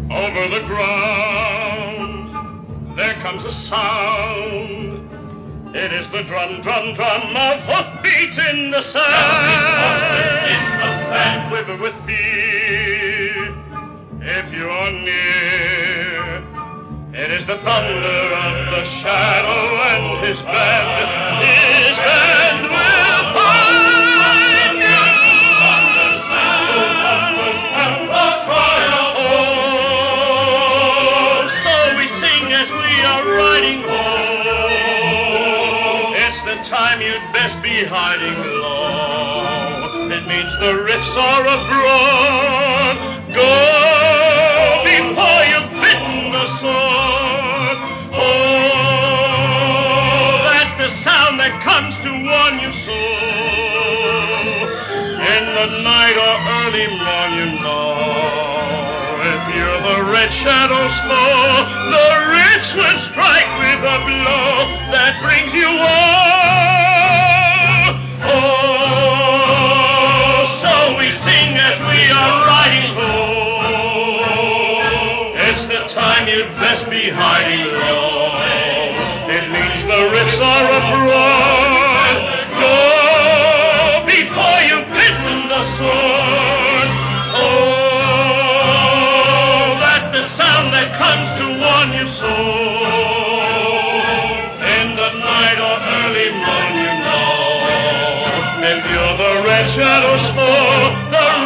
Over the ground there comes a sound. It is the drum, drum, drum of hoofbeats in the sand. Quiver with fear if you are near. It is the thunder of the shadow and his band. His band will find you. And the cry of oh, so we sing as we are riding home. It's the time you'd best be hiding low. It means the riffs are abroad. Go before you've bitten the sword. Oh, that's the sound that comes to warn you so. In the night or early morn, you know, if you're the red shadow's foe, the riffs will strike with a blow that brings you woe. Oh, so we sing as we are riding home. It's the time you'd best be hiding low. It means the riffs are abroad. Go before you've bitten the sword. Oh, that's the sound that comes to warn you so. In the night or early morn, you know, if you're the red shadow's foe, the